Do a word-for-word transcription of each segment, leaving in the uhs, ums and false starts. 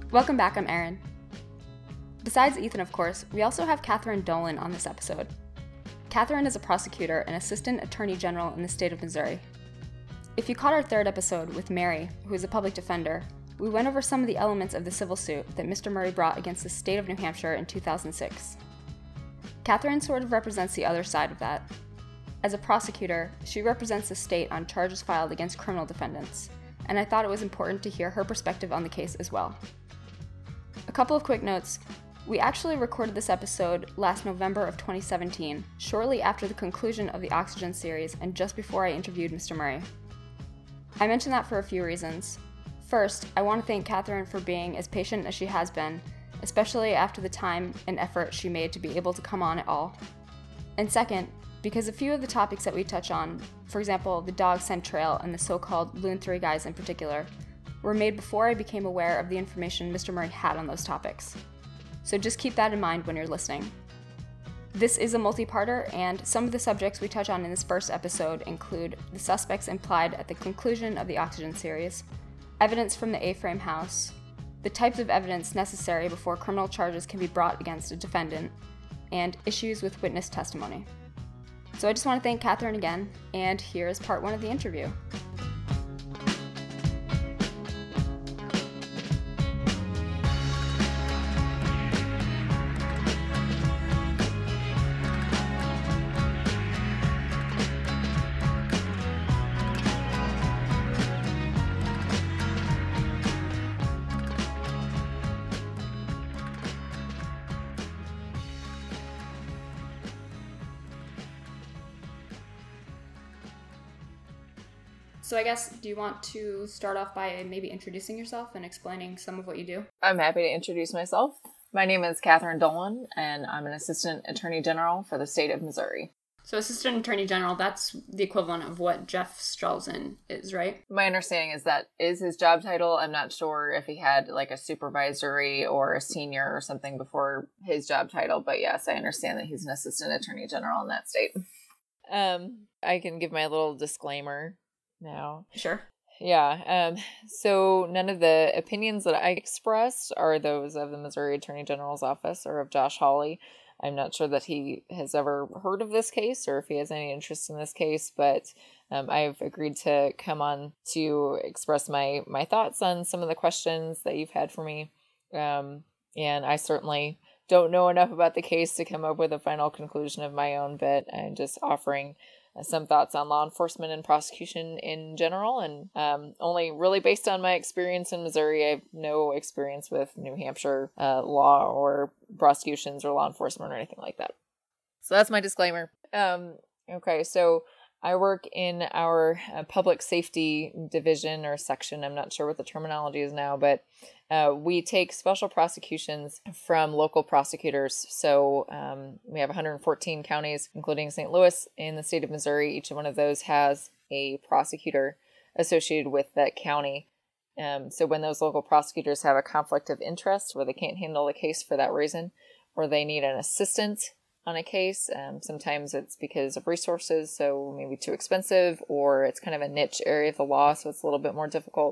Welcome back, I'm Erin. Besides Ethan, of course, we also have Catherine Dolan on this episode. Catherine is a prosecutor and assistant attorney general in the state of Missouri. If you caught our third episode with Mary, who is a public defender, we went over some of the elements of the civil suit that Mister Murray brought against the state of New Hampshire in two thousand six. Catherine sort of represents the other side of that. As a prosecutor, she represents the state on charges filed against criminal defendants, and I thought it was important to hear her perspective on the case as well. A couple of quick notes. We actually recorded this episode last November of twenty seventeen, shortly after the conclusion of the Oxygen series and just before I interviewed Mister Murray. I mention that for a few reasons. First, I want to thank Catherine for being as patient as she has been, especially after the time and effort she made to be able to come on at all. And second, because a few of the topics that we touch on, for example, the dog scent trail and the so-called Loon three guys in particular, were made before I became aware of the information Mister Murray had on those topics. So just keep that in mind when you're listening. This is a multi-parter, and some of the subjects we touch on in this first episode include the suspects implied at the conclusion of the Oxygen series, evidence from the A-frame house, the types of evidence necessary before criminal charges can be brought against a defendant, and issues with witness testimony. So I just want to thank Catherine again, and here is part one of the interview. So I guess, do you want to start off by maybe introducing yourself and explaining some of what you do? I'm happy to introduce myself. My name is Catherine Dolan, and I'm an Assistant Attorney General for the state of Missouri. So Assistant Attorney General, that's the equivalent of what Jeff Strelzin is, right? My understanding is that is his job title. I'm not sure if he had like a supervisory or a senior or something before his job title, but yes, I understand that he's an Assistant Attorney General in that state. Um, I can give my little disclaimer now. Sure. Yeah. Um, so none of the opinions that I expressed are those of the Missouri Attorney General's office or of Josh Hawley. I'm not sure that he has ever heard of this case or if he has any interest in this case, but um, I've agreed to come on to express my, my thoughts on some of the questions that you've had for me. Um, and I certainly don't know enough about the case to come up with a final conclusion of my own, but I'm just offering some thoughts on law enforcement and prosecution in general, and um, only really based on my experience in Missouri. I have no experience with New Hampshire uh, law or prosecutions or law enforcement or anything like that. So that's my disclaimer. Um, okay, so I work in our uh, public safety division or section. I'm not sure what the terminology is now, but uh, we take special prosecutions from local prosecutors. So um, we have one hundred fourteen counties, including Saint Louis, in the state of Missouri. Each one of those has a prosecutor associated with that county. Um, so when those local prosecutors have a conflict of interest where they can't handle the case for that reason, or they need an assistant on a case, um, sometimes it's because of resources, so maybe too expensive, or it's kind of a niche area of the law, so it's a little bit more difficult.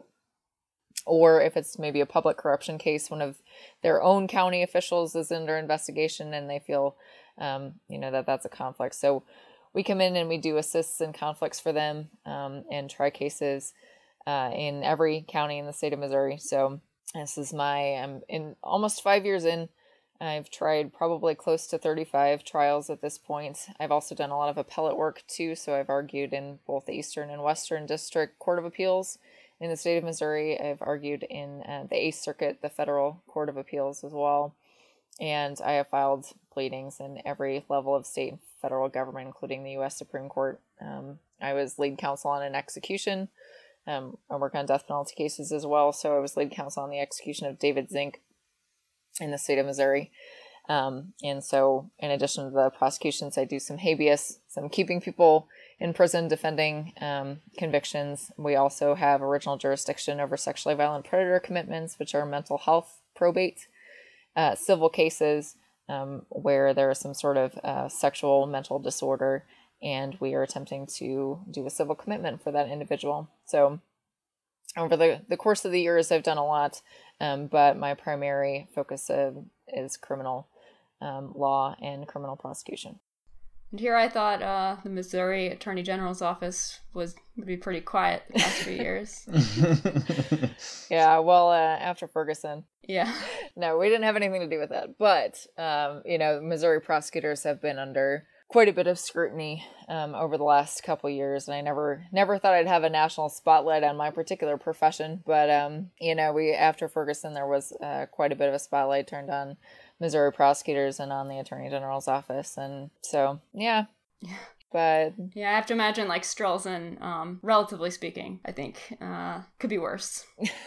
Or if it's maybe a public corruption case, one of their own county officials is under investigation and they feel, um, you know, that that's a conflict. So we come in and we do assists and conflicts for them um, and try cases uh, in every county in the state of Missouri. So this is my, I'm in almost five years in. I've tried probably close to thirty-five trials at this point. I've also done a lot of appellate work too, so I've argued in both the Eastern and Western District Court of Appeals in the state of Missouri. I've argued in uh, the Eighth Circuit, the Federal Court of Appeals as well, and I have filed pleadings in every level of state and federal government, including the U S Supreme Court. Um, I was lead counsel on an execution. Um, I work on death penalty cases as well, so I was lead counsel on the execution of David Zink in the state of Missouri. Um, and so in addition to the prosecutions, I do some habeas, some keeping people in prison, defending um, convictions. We also have original jurisdiction over sexually violent predator commitments, which are mental health probate, uh, civil cases um, where there is some sort of uh, sexual mental disorder, and we are attempting to do a civil commitment for that individual. So over the, the course of the years, I've done a lot. Um, but my primary focus uh, is criminal um, law and criminal prosecution. And here I thought uh, the Missouri Attorney General's office was would be pretty quiet the past few years. Yeah, well, uh, after Ferguson. Yeah. No, we didn't have anything to do with that. But, um, you know, Missouri prosecutors have been under quite a bit of scrutiny um, over the last couple years, and I never never thought I'd have a national spotlight on my particular profession. But, um, you know, we after Ferguson, there was uh, quite a bit of a spotlight turned on Missouri prosecutors and on the Attorney General's office. And so, yeah. Yeah. But yeah, I have to imagine like Strelzin, um, relatively speaking, I think uh, could be worse.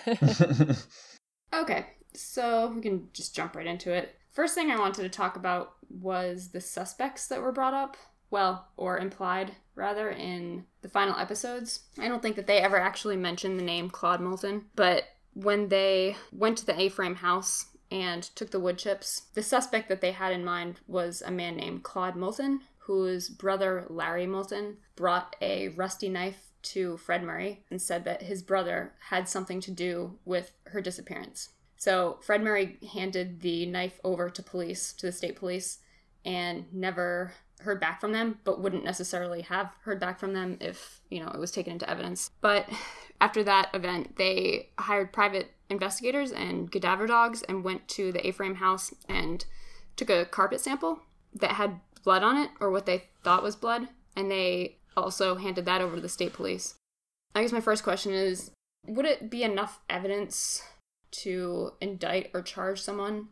Okay, so we can just jump right into it. First thing I wanted to talk about was the suspects that were brought up, well, or implied, rather, in the final episodes. I don't think that they ever actually mentioned the name Claude Moulton, but when they went to the A-frame house and took the wood chips, the suspect that they had in mind was a man named Claude Moulton, whose brother, Larry Moulton, brought a rusty knife to Fred Murray and said that his brother had something to do with her disappearance. So Fred Murray handed the knife over to police, to the state police, and never heard back from them, but wouldn't necessarily have heard back from them if, you know, it was taken into evidence. But after that event, they hired private investigators and cadaver dogs and went to the A-frame house and took a carpet sample that had blood on it, or what they thought was blood, and they also handed that over to the state police. I guess my first question is, would it be enough evidence to indict or charge someone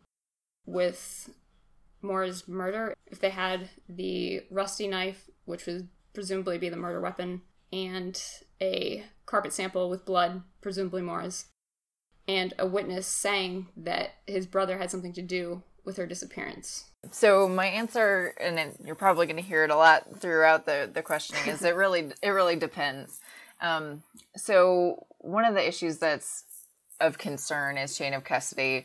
with Moore's murder if they had the rusty knife, which would presumably be the murder weapon, and a carpet sample with blood, presumably Moore's, and a witness saying that his brother had something to do with her disappearance? So my answer, and it, you're probably going to hear it a lot throughout the, the questioning, is it really it really depends. Um, so one of the issues that's of concern is chain of custody,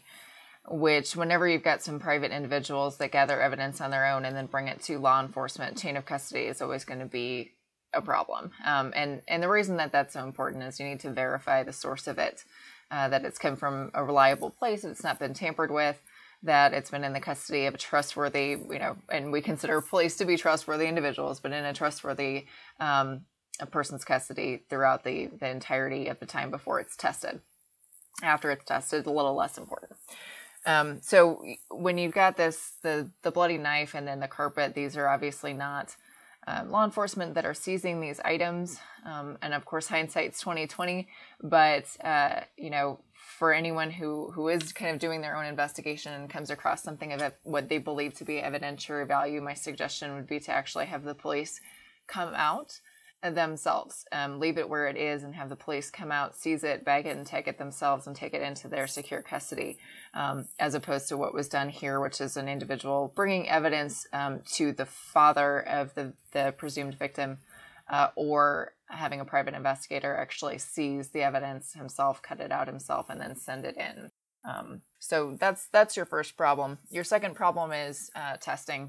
which whenever you've got some private individuals that gather evidence on their own and then bring it to law enforcement, chain of custody is always going to be a problem. Um, and, and the reason that that's so important is you need to verify the source of it, uh, that it's come from a reliable place, that it's not been tampered with, that it's been in the custody of a trustworthy, you know, and we consider police to be trustworthy individuals, but in a trustworthy um, a person's custody throughout the, the entirety of the time before it's tested. After it's tested, a little less important. Um, so when you've got this, the, the bloody knife and then the carpet, these are obviously not um, law enforcement that are seizing these items. Um, and of course, hindsight's twenty twenty, but, uh, you know, for anyone who, who is kind of doing their own investigation and comes across something of what they believe to be evidentiary value, my suggestion would be to actually have the police come out themselves, um, leave it where it is and have the police come out, seize it, bag it, and take it themselves and take it into their secure custody, um, as opposed to what was done here, which is an individual bringing evidence um, to the father of the, the presumed victim, uh, or having a private investigator actually seize the evidence himself, cut it out himself, and then send it in. Um, so that's that's your first problem. Your second problem is uh, testing.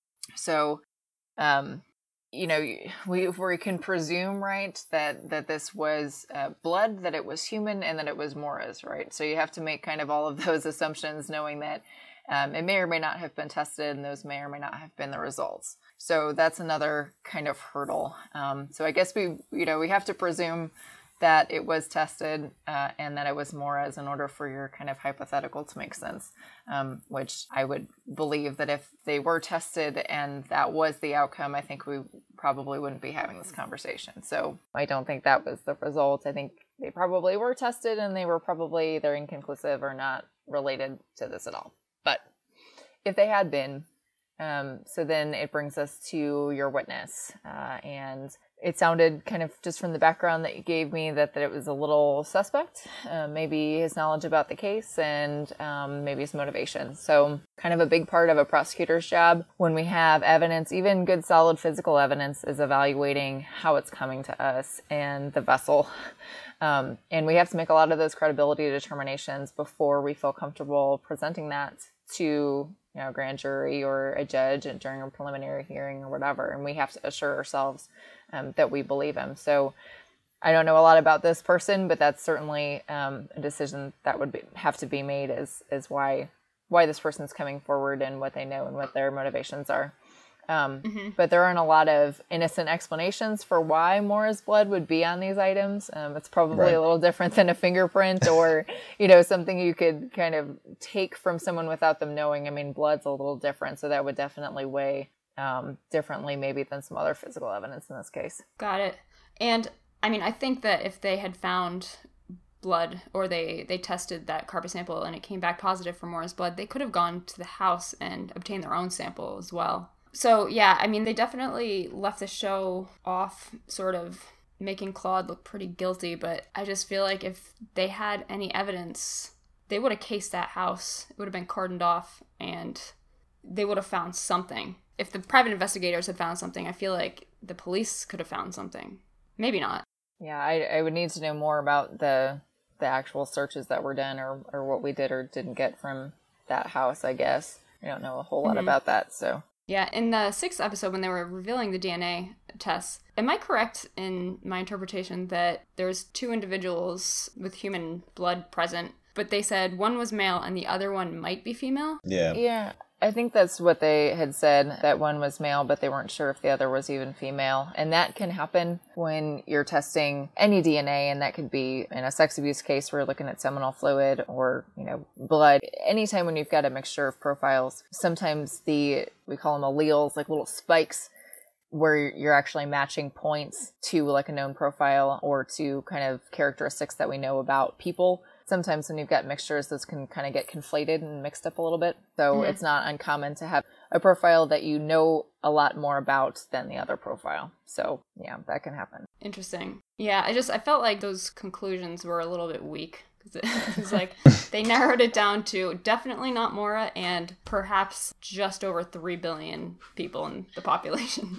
So, um, you know, we we can presume, right, that that this was uh, blood, that it was human, and that it was Mora's, right? So you have to make kind of all of those assumptions, knowing that um, it may or may not have been tested, and those may or may not have been the results. So that's another kind of hurdle. Um, so I guess we, you know, we have to presume that it was tested uh, and that it was Mora's in order for your kind of hypothetical to make sense, um, which I would believe that if they were tested and that was the outcome, I think we probably wouldn't be having this conversation. So I don't think that was the result. I think they probably were tested and they were probably either inconclusive or not related to this at all. But if they had been, um, so then it brings us to your witness, uh, and it sounded kind of just from the background that you gave me that, that it was a little suspect, uh, maybe his knowledge about the case and um, maybe his motivation. So kind of a big part of a prosecutor's job when we have evidence, even good solid physical evidence, is evaluating how it's coming to us and the vessel. Um, and we have to make a lot of those credibility determinations before we feel comfortable presenting that to, you know, a grand jury or a judge during a preliminary hearing or whatever. And we have to assure ourselves um, that we believe him. So I don't know a lot about this person, but that's certainly um, a decision that would be, have to be made as, as why why this person's coming forward and what they know and what their motivations are. Um, mm-hmm. But there aren't a lot of innocent explanations for why Maura's blood would be on these items. Um, it's probably right. a little different than a fingerprint or, you know, something you could kind of take from someone without them knowing. I mean, blood's a little different, so that would definitely weigh um, differently maybe than some other physical evidence in this case. Got it. And I mean, I think that if they had found blood or they, they tested that carpet sample and it came back positive for Maura's blood, they could have gone to the house and obtained their own sample as well. So, yeah, I mean, they definitely left the show off, sort of making Claude look pretty guilty, but I just feel like if they had any evidence, they would have cased that house. It would have been cordoned off, and they would have found something. If the private investigators had found something, I feel like the police could have found something. Maybe not. Yeah, I, I would need to know more about the the actual searches that were done or, or what we did or didn't get from that house, I guess. I don't know a whole lot mm-hmm. about that, so... Yeah, in the sixth episode when they were revealing the D N A tests, am I correct in my interpretation that there's two individuals with human blood present, but they said one was male and the other one might be female? Yeah. Yeah, I think that's what they had said, that one was male, but they weren't sure if the other was even female. And that can happen when you're testing any D N A, and that could be in a sex abuse case, we're looking at seminal fluid or, you know, blood. Anytime when you've got a mixture of profiles, sometimes the, we call them alleles, like little spikes, where you're actually matching points to like a known profile or to kind of characteristics that we know about people. Sometimes when you've got mixtures, those can kind of get conflated and mixed up a little bit. So mm-hmm. it's not uncommon to have a profile that you know a lot more about than the other profile. So yeah, that can happen. Interesting. Yeah, I just, I felt like those conclusions were a little bit weak. It was like they narrowed it down to definitely not Maura and perhaps just over three billion people in the population.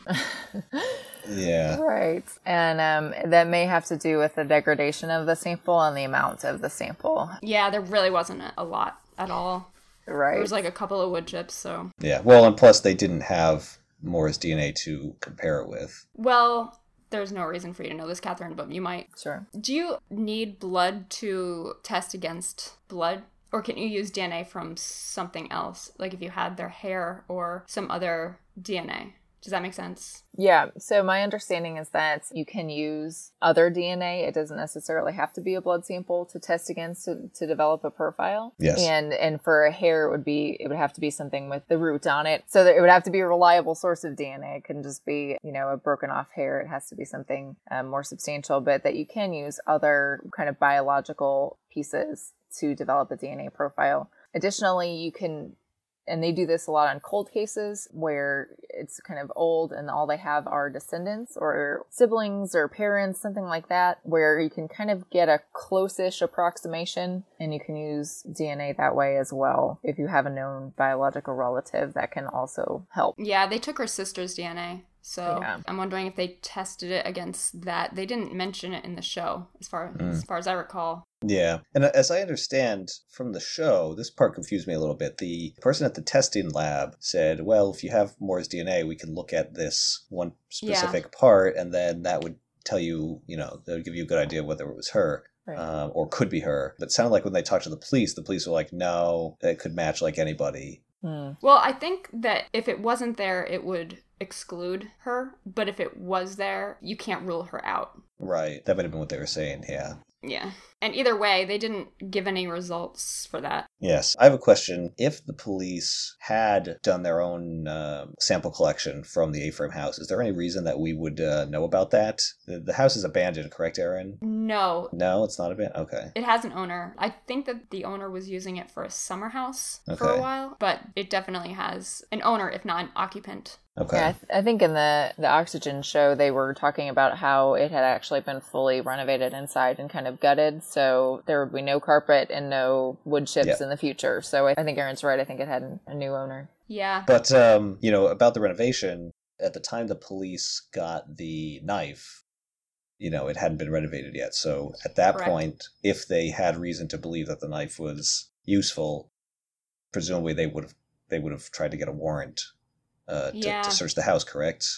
Yeah. Right. And um, that may have to do with the degradation of the sample and the amount of the sample. Yeah, there really wasn't a lot at all. Right. There was like a couple of wood chips, so. Yeah, well, and plus they didn't have Maura's D N A to compare it with. Well, there's no reason for you to know this, Catherine, but you might. Sure. Do you need blood to test against blood? Or can you use D N A from something else? Like if you had their hair or some other D N A? Does that make sense? Yeah. So my understanding is that you can use other D N A. It doesn't necessarily have to be a blood sample to test against to, to develop a profile. Yes. And and for a hair, it would be it would have to be something with the root on it. So that it would have to be a reliable source of D N A. It couldn't just be, you know, a broken off hair. It has to be something um, more substantial. But that you can use other kind of biological pieces to develop a D N A profile. Additionally, you can. And they do this a lot on cold cases where it's kind of old and all they have are descendants or siblings or parents, something like that, where you can kind of get a close-ish approximation and you can use D N A that way as well. If you have a known biological relative, that can also help. Yeah, they took her sister's D N A. So yeah. I'm wondering if they tested it against that. They didn't mention it in the show, as far mm. as far as I recall. Yeah. And as I understand from the show, this part confused me a little bit. The person at the testing lab said, well, if you have Maura's D N A, we can look at this one specific yeah. part, and then that would tell you, you know, that would give you a good idea whether it was her. Right. Um, or could be her. But it sounded like when they talked to the police, the police were like, no, it could match like anybody. Mm. Well, I think that if it wasn't there, it would exclude her. But if it was there, you can't rule her out. Right. That might have been what they were saying, yeah. Yeah. And either way, they didn't give any results for that. Yes. I have a question. If the police had done their own uh, sample collection from the A-frame house, is there any reason that we would uh, know about that? The, the house is abandoned, correct, Erin? No. No, it's not abandoned? Okay. It has an owner. I think that the owner was using it for a summer house okay. for a while, but it definitely has an owner, if not an occupant. Okay. Yeah, I, th- I think in the, the Oxygen show, they were talking about how it had actually been fully renovated inside and kind of gutted. So there would be no carpet and no wood chips yeah. in the future. So I, I think Erin's right. I think it had a new owner. Yeah. But, um, you know, about the renovation, at the time the police got the knife, you know, it hadn't been renovated yet. So at that Correct. point, if they had reason to believe that the knife was useful, presumably they would have they would have tried to get a warrant. Uh, to, yeah. to search the house, correct?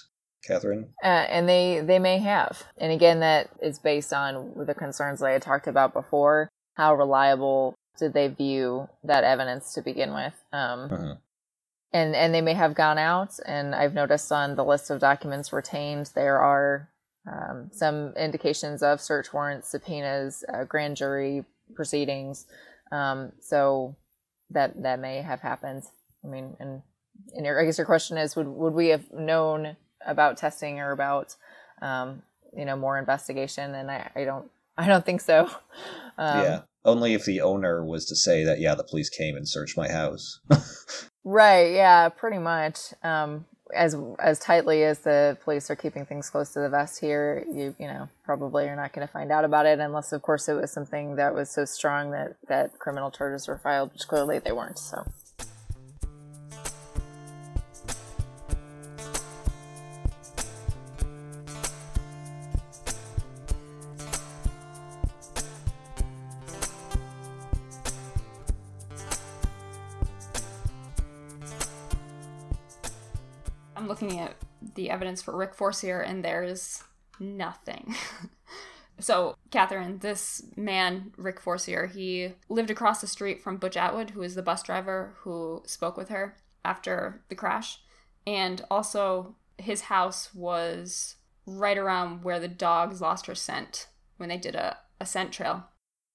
Catherine? Uh, and they, they may have. And again, that is based on the concerns that I had talked about before. How reliable did they view that evidence to begin with? Um, mm-hmm. and, and they may have gone out, and I've noticed on the list of documents retained, there are um, some indications of search warrants, subpoenas, uh, grand jury proceedings. Um, so that that may have happened. I mean, and, and your, I guess your question is, would would we have known about testing or about, um, you know, more investigation? And I, I don't, I don't think so. Um, yeah, only if the owner was to say that, yeah, the police came and searched my house. Right. Yeah, pretty much. Um, as as tightly as the police are keeping things close to the vest here, you you know, probably are not going to find out about it unless, of course, it was something that was so strong that, that criminal charges were filed, which clearly they weren't. So. I'm looking at the evidence for Rick Forcier, and there's nothing. So, Catherine, this man, Rick Forcier, he lived across the street from Butch Atwood, who is the bus driver who spoke with her after the crash. And also, his house was right around where the dogs lost her scent when they did a, a scent trail.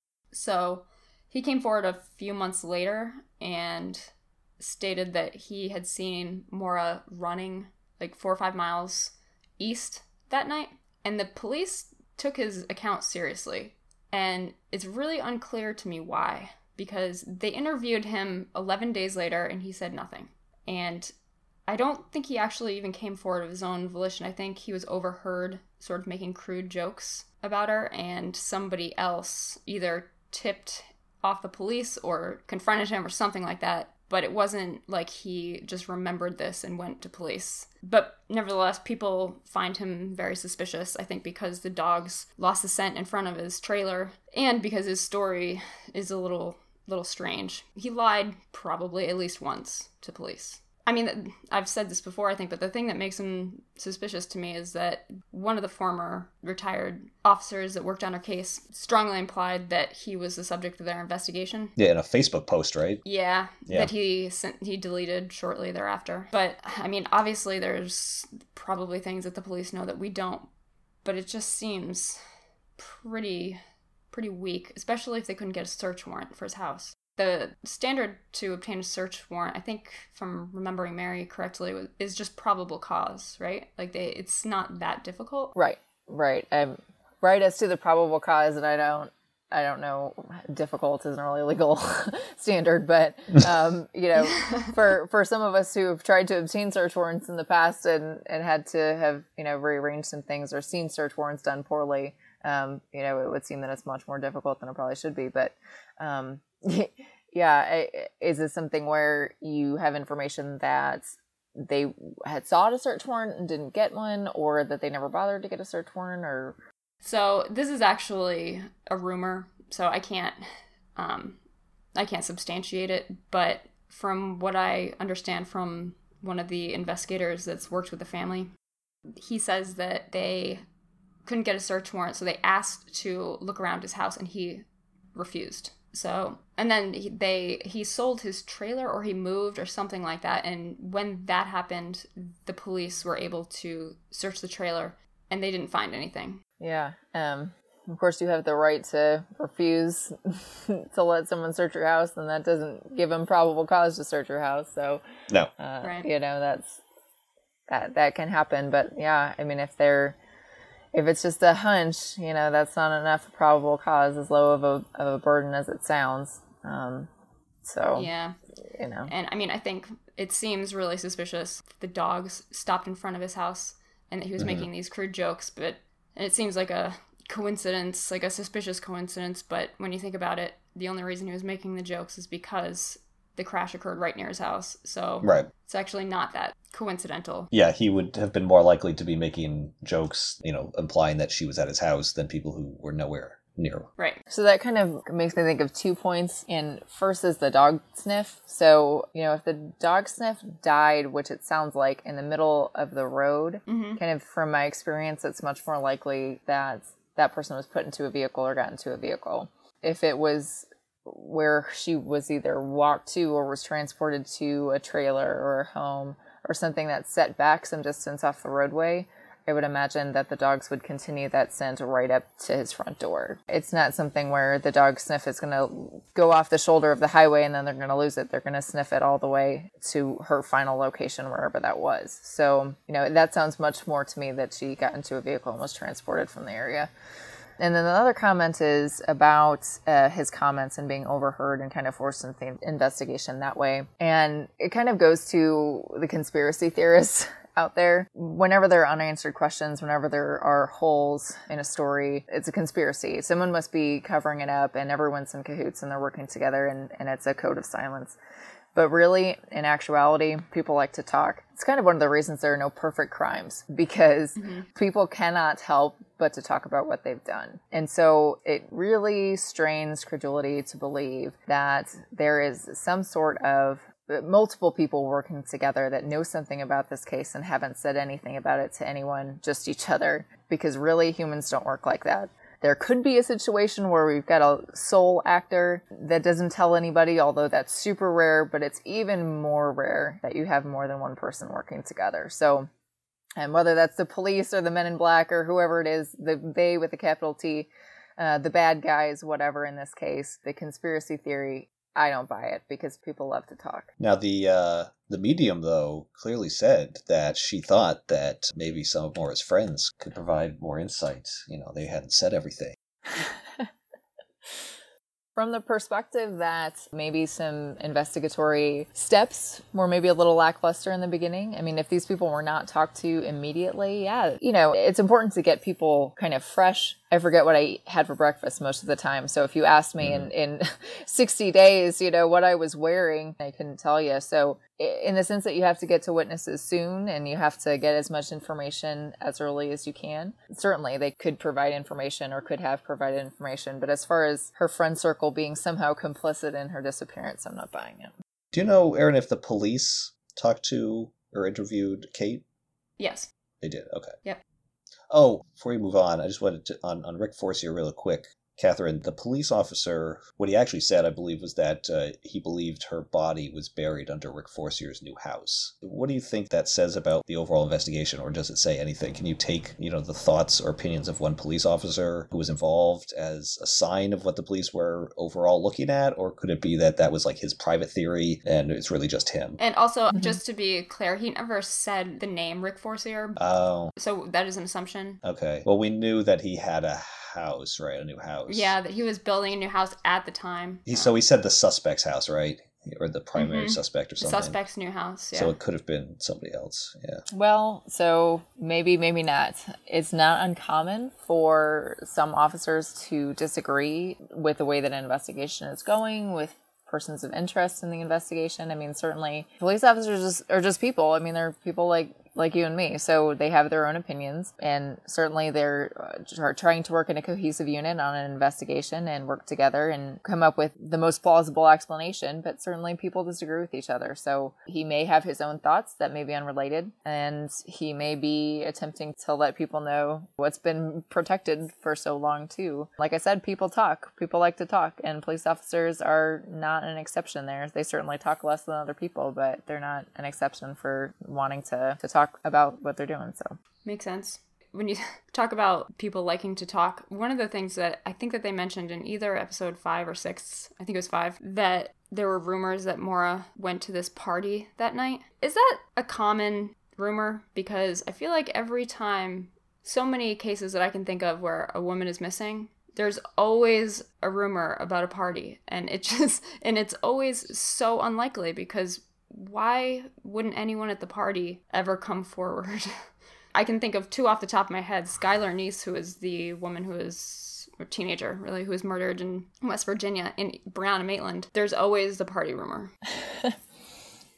So, he came forward a few months later and stated that he had seen Maura running like four or five miles east that night. And the police took his account seriously. And it's really unclear to me why, because they interviewed him eleven days later and he said nothing. And I don't think he actually even came forward of his own volition. I think he was overheard sort of making crude jokes about her, and somebody else either tipped off the police or confronted him or something like that. But it wasn't like he just remembered this and went to police. But nevertheless, people find him very suspicious, I think because the dogs lost the scent in front of his trailer, and because his story is a little little strange. He lied probably at least once to police. I mean, I've said this before, I think, but the thing that makes him suspicious to me is that one of the former retired officers that worked on her case strongly implied that he was the subject of their investigation. Yeah, in a Facebook post, right? Yeah, yeah. that he sent, he deleted shortly thereafter. But, I mean, obviously there's probably things that the police know that we don't, but it just seems pretty, pretty weak, especially if they couldn't get a search warrant for his house. The standard to obtain a search warrant, I think, from remembering Mary correctly, is just probable cause, right? Like, they, it's not that difficult. Right, right. I'm right as to the probable cause, and I don't, I don't know, difficult isn't really a legal standard, but, um, you know, for, for some of us who have tried to obtain search warrants in the past and, and had to have, you know, rearranged some things or seen search warrants done poorly, um, you know, it would seem that it's much more difficult than it probably should be, but, um, yeah, is this something where you have information that they had sought a search warrant and didn't get one, or that they never bothered to get a search warrant, or? So this is actually a rumor, so I can't, um, I can't substantiate it, but from what I understand from one of the investigators that's worked with the family, he says that they couldn't get a search warrant, so they asked to look around his house, and he refused. So, and then he, they, he sold his trailer or he moved or something like that. And when that happened, the police were able to search the trailer and they didn't find anything. Yeah. Um, of course you have the right to refuse to let someone search your house, and that doesn't give them probable cause to search your house. So, no, uh, right. you know, that's, that, that can happen. But yeah, I mean, if they're, If it's just a hunch, you know, that's not enough probable cause, as low of a of a burden as it sounds. Um, so, yeah, you know. And I mean, I think it seems really suspicious. The dogs stopped in front of his house and that he was mm-hmm. making these crude jokes, but and it seems like a coincidence, like a suspicious coincidence. But when you think about it, the only reason he was making the jokes is because the crash occurred right near his house. So right. It's actually not that coincidental. Yeah, he would have been more likely to be making jokes, you know, implying that she was at his house than people who were nowhere near. Right. So that kind of makes me think of two points. And first is the dog sniff. So, you know, if the dog sniff died, which it sounds like, in the middle of the road, mm-hmm. kind of from my experience, it's much more likely that that person was put into a vehicle or got into a vehicle. If it was where she was either walked to or was transported to a trailer or a home or something that set back some distance off the roadway, I would imagine that the dogs would continue that scent right up to his front door. It's not something where the dog sniff is going to go off the shoulder of the highway and then they're going to lose it. They're going to sniff it all the way to her final location, wherever that was. So, you know, that sounds much more to me that she got into a vehicle and was transported from the area. And then the other comment is about uh, his comments and being overheard and kind of forced into the investigation that way. And it kind of goes to the conspiracy theorists out there. Whenever there are unanswered questions, whenever there are holes in a story, it's a conspiracy. Someone must be covering it up and everyone's in cahoots and they're working together and, and it's a code of silence. But really, in actuality, people like to talk. It's kind of one of the reasons there are no perfect crimes, because mm-hmm. people cannot help but to talk about what they've done. And so it really strains credulity to believe that there is some sort of multiple people working together that know something about this case and haven't said anything about it to anyone, just each other, because really humans don't work like that. There could be a situation where we've got a sole actor that doesn't tell anybody, although that's super rare, but it's even more rare that you have more than one person working together. So, and whether that's the police or the men in black or whoever it is, the they with a capital T, uh, the bad guys, whatever in this case, the conspiracy theory, I don't buy it because people love to talk. Now, the uh, the medium, though, clearly said that she thought that maybe some of Maura's friends could provide more insight. You know, they hadn't said everything. From the perspective that maybe some investigatory steps were maybe a little lackluster in the beginning. I mean, if these people were not talked to immediately, yeah, you know, it's important to get people kind of fresh. I forget what I had for breakfast most of the time. So if you asked me mm-hmm. in, in sixty days, you know, what I was wearing, I couldn't tell you. So in the sense that you have to get to witnesses soon and you have to get as much information as early as you can, certainly they could provide information or could have provided information. But as far as her friend circle being somehow complicit in her disappearance, I'm not buying it. Do you know, Erin, if the police talked to or interviewed Kate? Yes. They did, okay. Yep. Oh, before we move on, I just wanted to, on, on Rick Forcier real quick. Catherine, the police officer, what he actually said, I believe, was that uh, he believed her body was buried under Rick Forcier's new house. What do you think that says about the overall investigation, or does it say anything? Can you take, you know, the thoughts or opinions of one police officer who was involved as a sign of what the police were overall looking at, or could it be that that was like his private theory and it's really just him? And also, mm-hmm. just to be clear, he never said the name Rick Forcier. Oh. So that is an assumption. Okay. Well, we knew that he had a house, right? A new house. Yeah, that he was building a new house at the time. He, so he said the suspect's house, right? Or the primary mm-hmm. suspect or something. The suspect's new house, yeah. So it could have been somebody else, yeah. Well, so maybe, maybe not. It's not uncommon for some officers to disagree with the way that an investigation is going, with persons of interest in the investigation. I mean, certainly police officers just, are just people. I mean, they're people like like you and me. So they have their own opinions, and certainly they're uh, trying to work in a cohesive unit on an investigation and work together and come up with the most plausible explanation. But certainly people disagree with each other. So he may have his own thoughts that may be unrelated, and he may be attempting to let people know what's been protected for so long too. Like I said, people talk. People like to talk, and police officers are not an exception there. They certainly talk less than other people, but they're not an exception for wanting to, to talk about what they're doing. So makes sense. When you talk about people liking to talk, one of the things that I think that they mentioned in either episode five or six, I think it was five, that there were rumors that Maura went to this party that night. Is that a common rumor? Because I feel like every time, so many cases that I can think of where a woman is missing, there's always a rumor about a party, and it just and it's always so unlikely, because why wouldn't anyone at the party ever come forward? I can think of two off the top of my head. Skylar Neese, who is the woman who is a teenager, really, who was murdered in West Virginia, in Brown and Maitland. There's always the party rumor.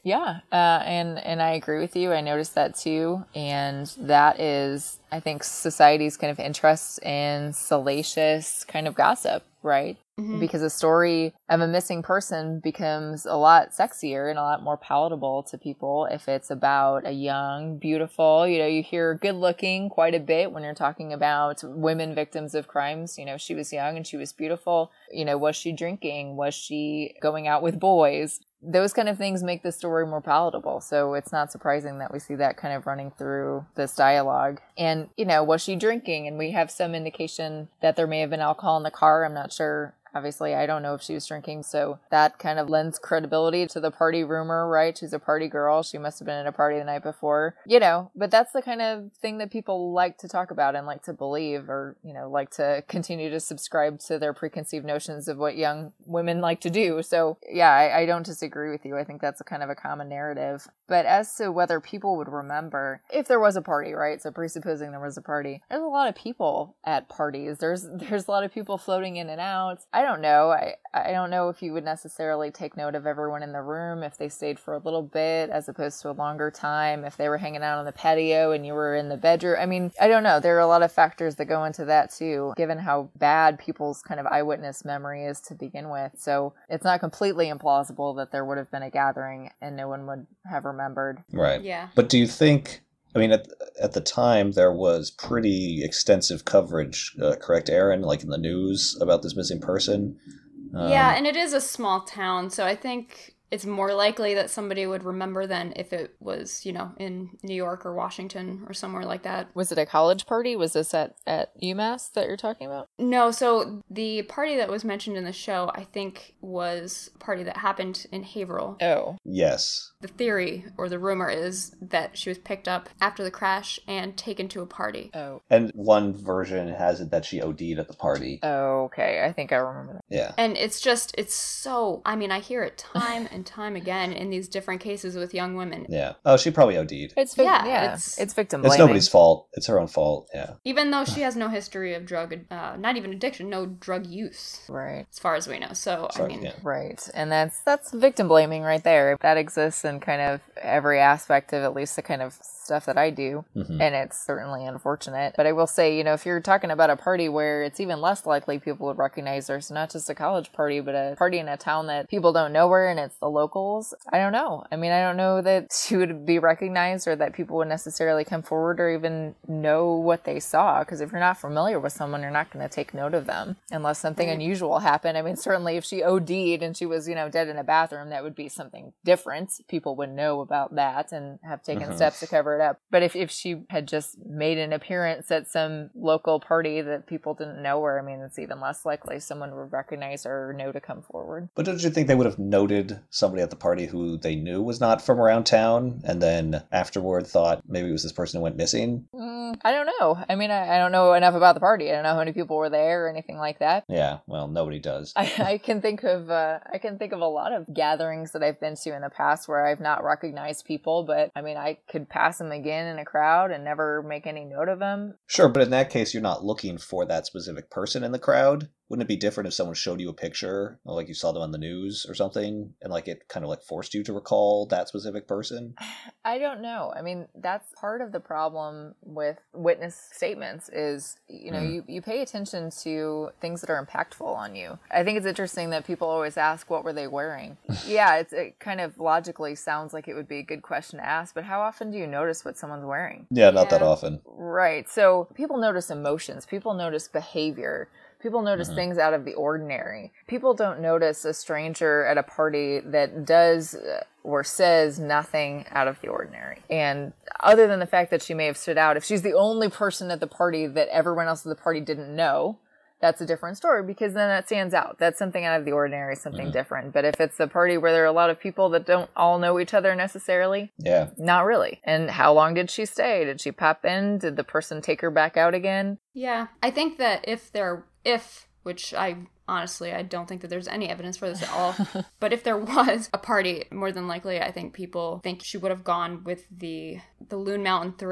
Yeah, uh, and and I agree with you. I noticed that too, and that is, I think, society's kind of interest in salacious kind of gossip, right? Mm-hmm. Because a story of a missing person becomes a lot sexier and a lot more palatable to people if it's about a young, beautiful, you know, you hear good looking quite a bit when you're talking about women victims of crimes. You know, she was young and she was beautiful. You know, was she drinking? Was she going out with boys? Those kind of things make the story more palatable. So it's not surprising that we see that kind of running through this dialogue. And, you know, was she drinking? And we have some indication that there may have been alcohol in the car. I'm not sure. Obviously, I don't know if she was drinking, so that kind of lends credibility to the party rumor, right? She's a party girl. She must have been at a party the night before, you know, but that's the kind of thing that people like to talk about and like to believe, or, you know, like to continue to subscribe to their preconceived notions of what young women like to do. So, yeah, I, I don't disagree with you. I think that's a kind of a common narrative. But as to whether people would remember, if there was a party, right? So presupposing there was a party, there's a lot of people at parties. There's there's a lot of people floating in and out. I don't know. I, I don't know if you would necessarily take note of everyone in the room if they stayed for a little bit as opposed to a longer time, if they were hanging out on the patio and you were in the bedroom. I mean, I don't know. There are a lot of factors that go into that too, given how bad people's kind of eyewitness memory is to begin with. So it's not completely implausible that there would have been a gathering and no one would have remembered. Right. Yeah. But do you think, I mean, at, at the time, there was pretty extensive coverage, uh, correct, Aaron, like in the news about this missing person? Um, yeah, and it is a small town, so I think it's more likely that somebody would remember than if it was, you know, in New York or Washington or somewhere like that. Was it a college party? Was this at, at UMass that you're talking about? No, so the party that was mentioned in the show, I think, was a party that happened in Haverhill. Oh. Yes. The theory or the rumor is that she was picked up after the crash and taken to a party. Oh. And one version has it that she O D'd at the party. Oh, okay. I think I remember that. Yeah. And it's just, it's so, I mean, I hear it time and time again in these different cases with young women. Yeah. Oh, she probably O D'd. It's vic- yeah, yeah, it's, it's victim It's blaming. nobody's fault. It's her own fault. Yeah. Even though she has no history of drug, uh, not even addiction, no drug use. Right. As far as we know. So, Sorry, I mean. yeah. Right. And that's that's victim blaming right there. That exists in kind of every aspect of at least the kind of stuff that I do. Mm-hmm. And it's certainly unfortunate. But I will say, you know, if you're talking about a party where it's even less likely people would recognize her, so not just a college party, but a party in a town that people don't know her and it's the locals, I don't know. I mean, I don't know that she would be recognized or that people would necessarily come forward or even know what they saw. Because if you're not familiar with someone, you're not going to take note of them unless something mm-hmm. unusual happened. I mean, certainly if she O D'd and she was, you know, dead in a bathroom, that would be something different. People would know about that and have taken mm-hmm. steps to cover it up. But if, if she had just made an appearance at some local party that people didn't know her, I mean, it's even less likely someone would recognize her or know to come forward. But don't you think they would have noted somebody at the party who they knew was not from around town and then afterward thought maybe it was this person who went missing? Mm, I don't know. I mean, I, I don't know enough about the party. I don't know how many people were there or anything like that. Yeah, well, nobody does. I, I can think of uh, I can think of a lot of gatherings that I've been to in the past where I've not recognized people, but I mean, I could pass them again in a crowd and never make any note of them. Sure, but in that case, you're not looking for that specific person in the crowd. Wouldn't it be different if someone showed you a picture, or like you saw them on the news or something, and like it kind of like forced you to recall that specific person? I don't know. I mean, that's part of the problem with witness statements is, you know, mm. you, you pay attention to things that are impactful on you. I think it's interesting that people always ask, what were they wearing? Yeah, it's, it kind of logically sounds like it would be a good question to ask, but how often do you notice what someone's wearing? Yeah, not yeah. that often. Right. So people notice emotions. People notice behavior. People notice mm-hmm. things out of the ordinary. People don't notice a stranger at a party that does or says nothing out of the ordinary. And other than the fact that she may have stood out, if she's the only person at the party that everyone else at the party didn't know, that's a different story because then that stands out. That's something out of the ordinary, something mm-hmm. different. But if it's a party where there are a lot of people that don't all know each other necessarily, yeah, not really. And how long did she stay? Did she pop in? Did the person take her back out again? Yeah, I think that if there, if, which I honestly, I don't think that there's any evidence for this at all. But if there was a party, more than likely, I think people think she would have gone with the the Loon Mountain Three.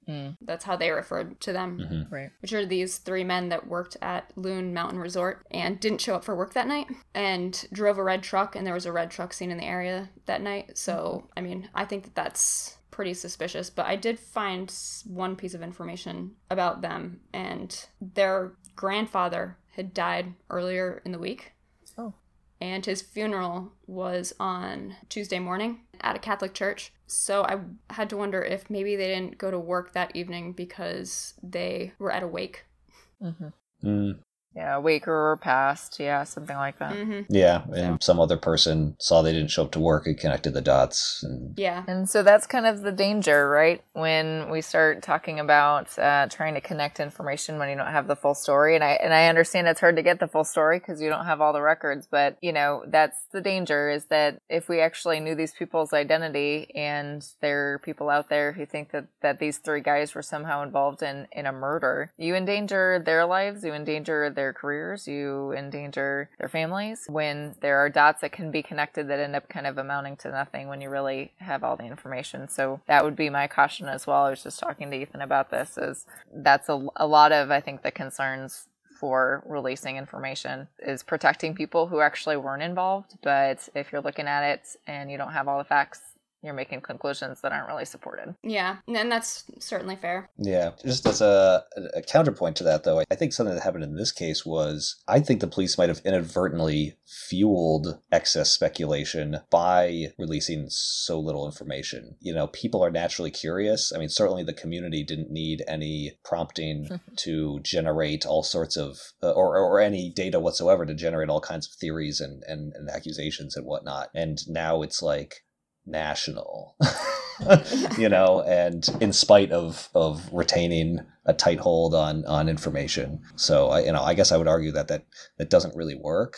Mm. That's how they referred to them. Mm-hmm. Right. Which are these three men that worked at Loon Mountain Resort and didn't show up for work that night and drove a red truck, and there was a red truck seen in the area that night. So, I mean, I think that that's pretty suspicious, but I did find one piece of information about them, and their grandfather had died earlier in the week. Oh. And his funeral was on Tuesday morning at a Catholic church. So I had to wonder if maybe they didn't go to work that evening because they were at a wake. Mm-hmm. Mm. Yeah, a week or past. Yeah, something like that. Mm-hmm. Yeah, and So. some other person saw they didn't show up to work and connected the dots. And... Yeah. And so that's kind of the danger, right? When we start talking about uh, trying to connect information when you don't have the full story. And I and I understand it's hard to get the full story because you don't have all the records. But, you know, that's the danger, is that if we actually knew these people's identity, and there are people out there who think that, that these three guys were somehow involved in, in a murder, you endanger their lives, you endanger their their careers, you endanger their families when there are dots that can be connected that end up kind of amounting to nothing when you really have all the information. So that would be my caution as well. I was just talking to Ethan about this, is that's a, a lot of, I think, the concerns for releasing information is protecting people who actually weren't involved. But if you're looking at it and you don't have all the facts, you're making conclusions that aren't really supported. Yeah, and that's certainly fair. Yeah, just as a, a counterpoint to that, though, I think something that happened in this case was, I think the police might have inadvertently fueled excess speculation by releasing so little information. You know, people are naturally curious. I mean, certainly the community didn't need any prompting to generate all sorts of, uh, or, or any data whatsoever to generate all kinds of theories and, and, and accusations and whatnot. And now it's like, national, you know, and in spite of of retaining a tight hold on on information. So I, you know, I guess I would argue that that, that doesn't really work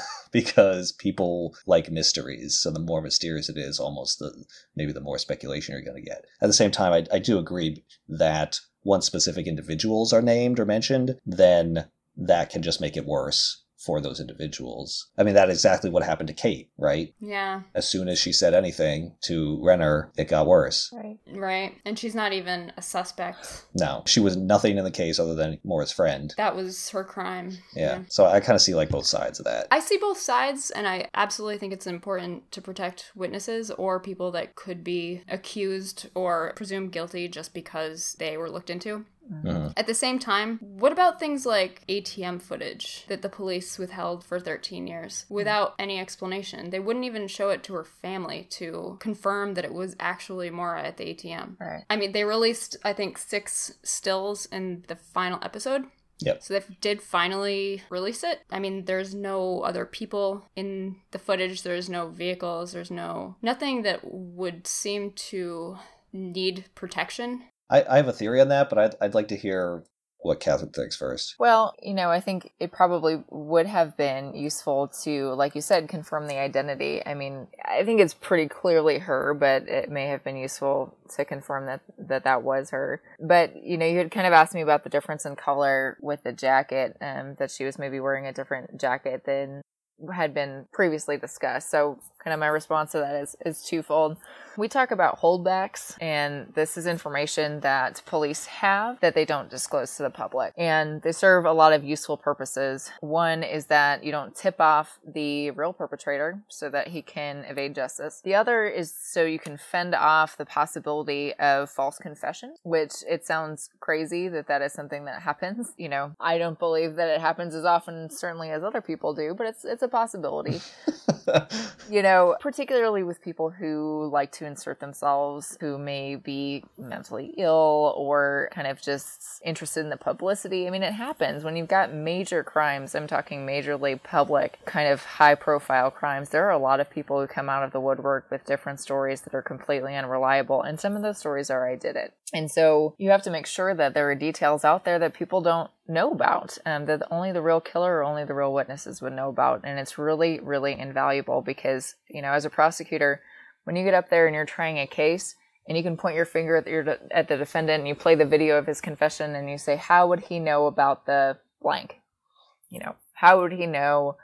because people like mysteries. So the more mysterious it is, almost the maybe the more speculation you're going to get. At the same time, I, I do agree that once specific individuals are named or mentioned, then that can just make it worse for those individuals. I mean, that's exactly what happened to Kate, right? Yeah. As soon as she said anything to Renner, it got worse. Right. Right. And she's not even a suspect. No, she was nothing in the case other than Maura's friend. That was her crime. Yeah. yeah. So I kind of see like both sides of that. I see both sides, and I absolutely think it's important to protect witnesses or people that could be accused or presumed guilty just because they were looked into. Mm-hmm. At the same time, what about things like A T M footage that the police withheld for thirteen years without any explanation? They wouldn't even show it to her family to confirm that it was actually Maura at the A T M. Right. I mean, they released, I think, six stills in the final episode. Yep. So they did finally release it. I mean, there's no other people in the footage. There's no vehicles. There's no... nothing that would seem to need protection. I, I have a theory on that, but I'd, I'd like to hear what Catherine thinks first. Well, you know, I think it probably would have been useful to, like you said, confirm the identity. I mean, I think it's pretty clearly her, but it may have been useful to confirm that that, that was her. But, you know, you had kind of asked me about the difference in color with the jacket, um, that she was maybe wearing a different jacket than had been previously discussed. So kind of my response to that is, is twofold. We talk about holdbacks, and this is information that police have that they don't disclose to the public. And they serve a lot of useful purposes. One is that you don't tip off the real perpetrator so that he can evade justice. The other is so you can fend off the possibility of false confession, which it sounds crazy that that is something that happens. You know, I don't believe that it happens as often, certainly, as other people do, but it's it's a possibility. You know, particularly with people who like to insert themselves, who may be mentally ill or kind of just interested in the publicity. I mean, it happens when you've got major crimes. I'm talking majorly public, kind of high profile crimes. There are a lot of people who come out of the woodwork with different stories that are completely unreliable. And some of those stories are, I did it. And so you have to make sure that there are details out there that people don't know about, um, that only the real killer or only the real witnesses would know about. And it's really, really invaluable because, you know, as a prosecutor, when you get up there and you're trying a case and you can point your finger at, your, at the defendant and you play the video of his confession and you say, how would he know about the blank? You know, how would he know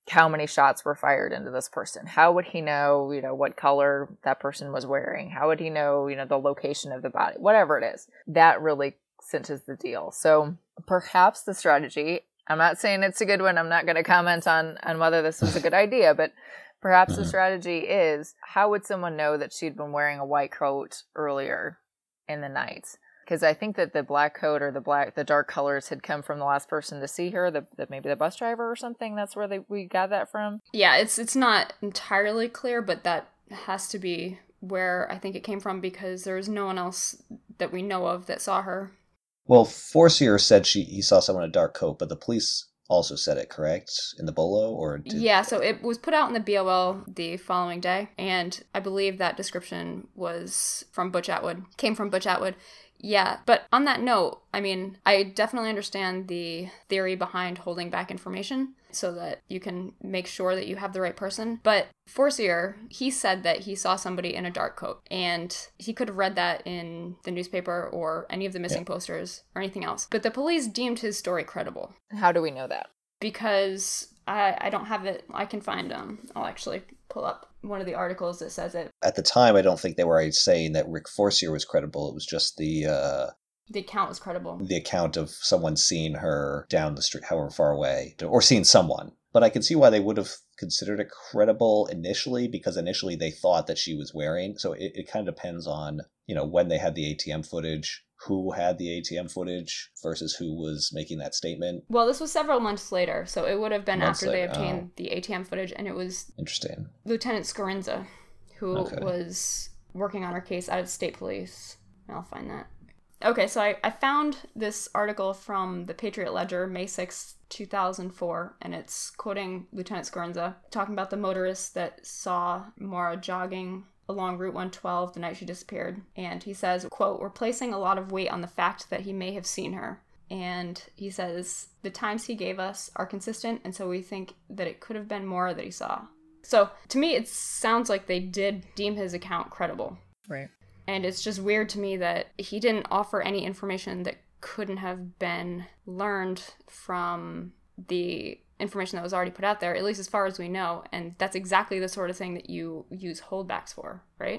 how many shots were fired into this person? How would he know, you know, what color that person was wearing? How would he know, you know, the location of the body? Whatever it is. That really cinches the deal. So perhaps the strategy, I'm not saying it's a good one. I'm not going to comment on, on whether this was a good idea, but perhaps mm-hmm. the strategy is, how would someone know that she'd been wearing a white coat earlier in the night? Because I think that the black coat or the black, the dark colors had come from the last person to see her, the, the maybe the bus driver or something. That's where they, we got that from. Yeah, it's it's not entirely clear, but that has to be where I think it came from, because there's no one else that we know of that saw her. Well, Forcier said she he saw someone in a dark coat, but the police also said it, correct? In the bolo? Or did... Yeah, so it was put out in the B O L the following day, and I believe that description was from Butch Atwood, came from Butch Atwood. Yeah, but on that note, I mean, I definitely understand the theory behind holding back information so that you can make sure that you have the right person. But Forcier, he said that he saw somebody in a dark coat, and he could have read that in the newspaper or any of the missing yeah. posters or anything else. But the police deemed his story credible. How do we know that? Because I, I don't have it. I can find um. I'll actually pull up one of the articles that says it. At the time, I don't think they were saying that Rick Forcier was credible. It was just the... Uh, the account was credible. The account of someone seeing her down the street, however far away, or seeing someone. But I can see why they would have considered it credible initially, because initially they thought that she was wearing. So it, it kind of depends on, you know, when they had the A T M footage, who had the A T M footage versus who was making that statement. Well, this was several months later, so it would have been months after later. they obtained oh. the A T M footage, and it was interesting. Lieutenant Scarinza, who okay. was working on her case out of state police. I'll find that. Okay, so I, I found this article from the Patriot Ledger, May sixth, two thousand four, and it's quoting Lieutenant Scarinza, talking about the motorist that saw Maura jogging along Route one twelve the night she disappeared. And he says, quote, "We're placing a lot of weight on the fact that he may have seen her." And he says, "The times he gave us are consistent, and so we think that it could have been Maura that he saw." So, to me, it sounds like they did deem his account credible. Right. And it's just weird to me that he didn't offer any information that couldn't have been learned from the information that was already put out there, at least as far as we know. And that's exactly the sort of thing that you use holdbacks for, right?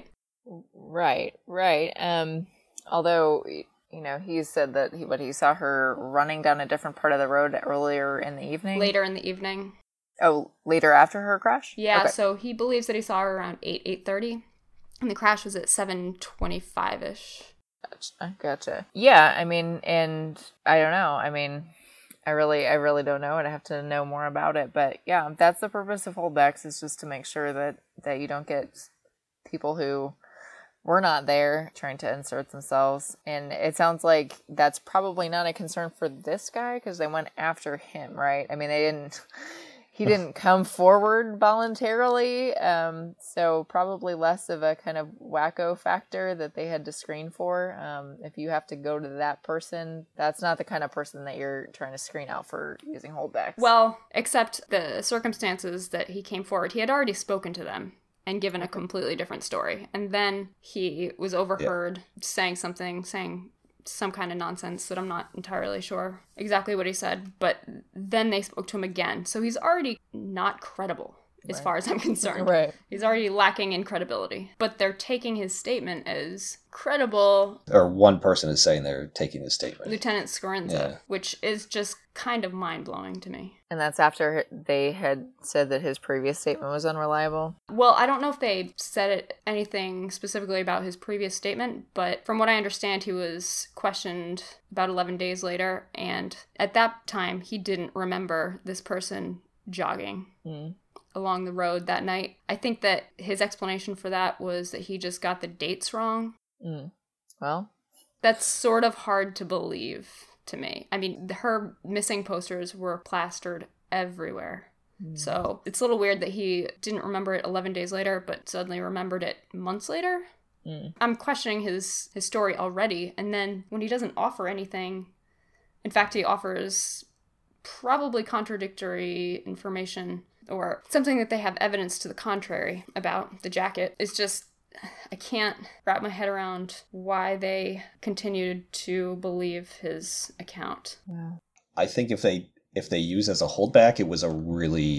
Right, right. Um, although, you know, he said that he, what he saw her running down a different part of the road earlier in the evening. Later in the evening. Oh, later after her crash? Yeah, okay. So he believes that he saw her around eight, eight thirty. And the crash was at seven twenty-five-ish. Gotcha. Gotcha. Yeah, I mean, and I don't know. I mean, I really, I really don't know. I'd have to know more about it. But yeah, that's the purpose of holdbacks, is just to make sure that, that you don't get people who were not there trying to insert themselves. And it sounds like that's probably not a concern for this guy, because they went after him, right? I mean, they didn't... He didn't come forward voluntarily, um, so probably less of a kind of wacko factor that they had to screen for. Um, if you have to go to that person, that's not the kind of person that you're trying to screen out for using holdbacks. Well, except the circumstances that he came forward. He had already spoken to them and given a completely different story. And then he was overheard yeah. saying something, saying... some kind of nonsense that I'm not entirely sure exactly what he said, but then they spoke to him again. So he's already not credible as right. far as I'm concerned. Right. He's already lacking in credibility, but they're taking his statement as credible. Or one person is saying they're taking his statement. Lieutenant Scarinza, yeah. which is just kind of mind-blowing to me. And that's after they had said that his previous statement was unreliable? Well, I don't know if they said it, anything specifically about his previous statement, but from what I understand, he was questioned about eleven days later, and at that time, he didn't remember this person jogging mm. along the road that night. I think that his explanation for that was that he just got the dates wrong. Mm. Well, that's sort of hard to believe to me. I mean, her missing posters were plastered everywhere. Mm. So it's a little weird that he didn't remember it eleven days later, but suddenly remembered it months later. Mm. I'm questioning his, his story already. And then when he doesn't offer anything, in fact, he offers probably contradictory information or something that they have evidence to the contrary about the jacket. It's just, I can't wrap my head around why they continued to believe his account. Yeah. I think if they if they use as a holdback, it was a really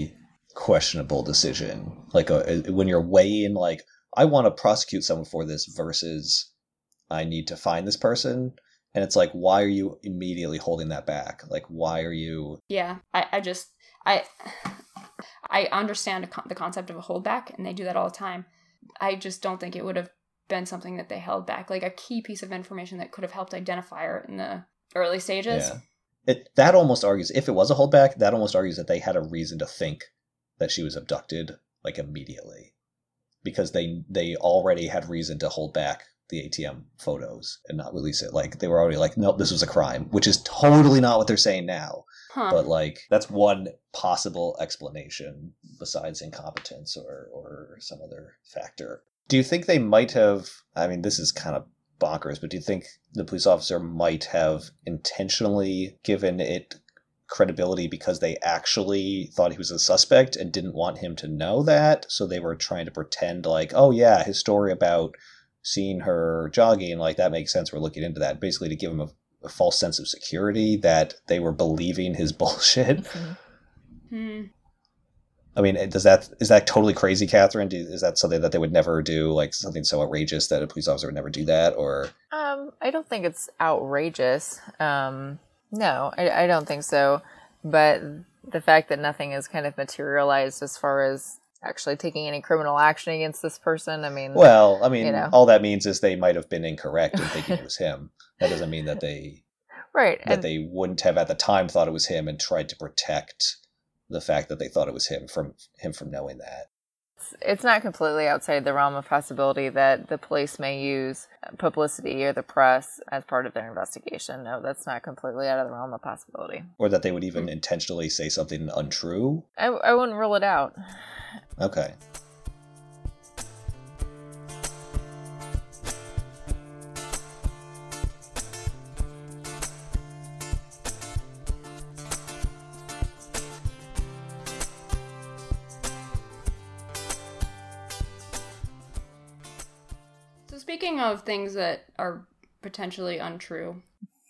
questionable decision. Like a, when you're weighing, like, I want to prosecute someone for this versus I need to find this person. And it's like, why are you immediately holding that back? Like, why are you... Yeah, I, I just, I, I understand the concept of a holdback, and they do that all the time. I just don't think it would have been something that they held back. Like a key piece of information that could have helped identify her in the early stages. Yeah. It, that almost argues, if it was a holdback, that almost argues that they had a reason to think that she was abducted, like, immediately. Because they they already had reason to hold back the A T M photos and not release it. Like, they were already like, nope, this was a crime, which is totally not what they're saying now. Huh. But, like, that's one possible explanation besides incompetence or, or some other factor. Do you think they might have, I mean, this is kind of bonkers, but do you think the police officer might have intentionally given it credibility because they actually thought he was a suspect and didn't want him to know that? So they were trying to pretend like, oh yeah, his story about seeing her jogging, like, that makes sense, we're looking into that. Basically to give him a, a false sense of security that they were believing his bullshit. Hmm. I mean, does that is that totally crazy, Catherine? Do, is that something that they would never do, like something so outrageous that a police officer would never do that? Or um, I don't think it's outrageous. Um, no, I, I don't think so. But the fact that nothing is kind of materialized as far as actually taking any criminal action against this person, I mean, well, I mean, you know. all that means is they might have been incorrect in thinking it was him. That doesn't mean that they right that and, they wouldn't have at the time thought it was him and tried to protect the fact that they thought it was him from him from knowing that. It's not completely outside the realm of possibility that the police may use publicity or the press as part of their investigation. No, that's not completely out of the realm of possibility. Or that they would even mm. intentionally say something untrue? I, I wouldn't rule it out. Okay. Speaking of things that are potentially untrue,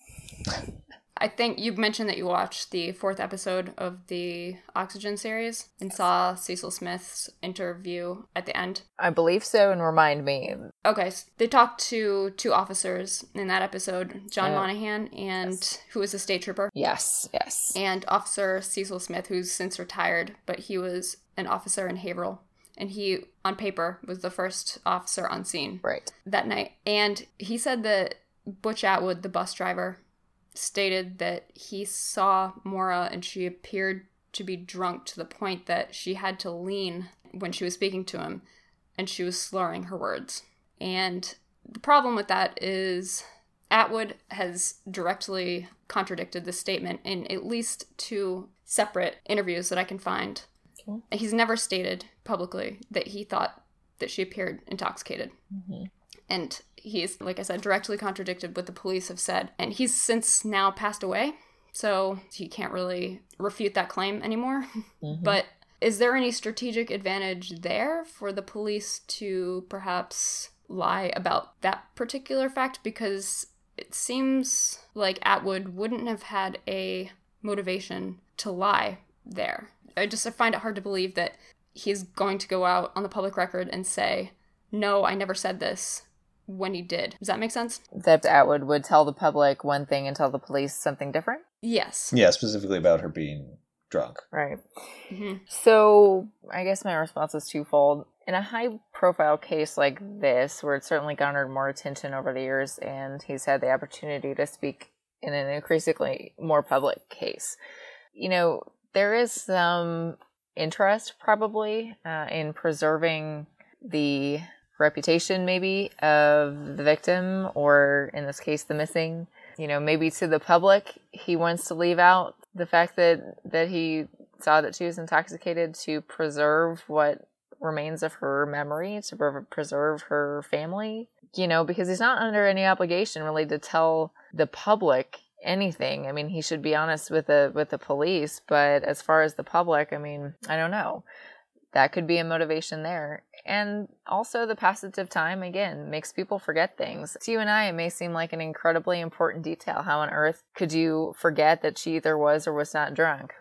I think you mentioned that you watched the fourth episode of the Oxygen series and saw Cecil Smith's interview at the end. I believe so, and remind me. Okay, so they talked to two officers in that episode, John uh, Monahan, and yes. who was a state trooper. Yes, yes. And Officer Cecil Smith, who's since retired, but he was an officer in Haverhill. And he, on paper, was the first officer on scene right. that night. And he said that Butch Atwood, the bus driver, stated that he saw Maura and she appeared to be drunk to the point that she had to lean when she was speaking to him, and she was slurring her words. And the problem with that is Atwood has directly contradicted this statement in at least two separate interviews that I can find. He's never stated publicly that he thought that she appeared intoxicated. Mm-hmm. And he's, like I said, directly contradicted what the police have said. And he's since now passed away, so he can't really refute that claim anymore. Mm-hmm. But is there any strategic advantage there for the police to perhaps lie about that particular fact? Because it seems like Atwood wouldn't have had a motivation to lie there. I just I find it hard to believe that he's going to go out on the public record and say, no, I never said this, when he did. Does that make sense? That Atwood would tell the public one thing and tell the police something different? Yes. Yeah, specifically about her being drunk. Right. Mm-hmm. So I guess my response is twofold. In a high-profile case like this, where it's certainly garnered more attention over the years, and he's had the opportunity to speak in an increasingly more public case, you know, there is some interest, probably, uh, in preserving the reputation, maybe, of the victim, or in this case, the missing. You know, maybe to the public, he wants to leave out the fact that, that he saw that she was intoxicated to preserve what remains of her memory, to preserve her family. You know, because he's not under any obligation, really, to tell the public anything. I mean, he should be honest with the with the police, but as far as the public, I mean, I don't know. That could be a motivation there. And also the passage of time, again, makes people forget things. To you and I, it may seem like an incredibly important detail. How on earth could you forget that she either was or was not drunk?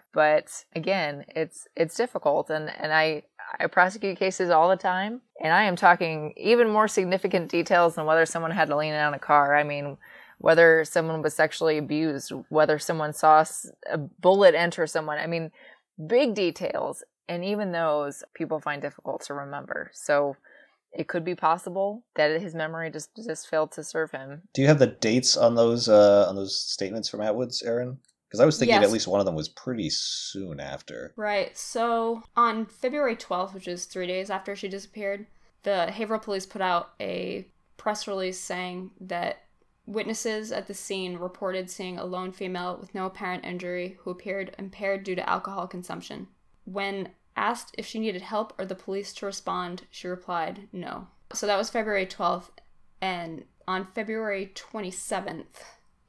But again, it's it's difficult, and, and I, I prosecute cases all the time, and I am talking even more significant details than whether someone had to lean on a car. I mean, whether someone was sexually abused, whether someone saw a bullet enter someone. I mean, big details, and even those people find difficult to remember. So it could be possible that his memory just, just failed to serve him. Do you have the dates on those uh, on those statements from Atwood's, Aaron? Because I was thinking yes. at least one of them was pretty soon after. Right. So on February twelfth, which is three days after she disappeared, the Haverhill police put out a press release saying that witnesses at the scene reported seeing a lone female with no apparent injury who appeared impaired due to alcohol consumption. When asked if she needed help or the police to respond, she replied no. So that was February twelfth, and on February twenty-seventh,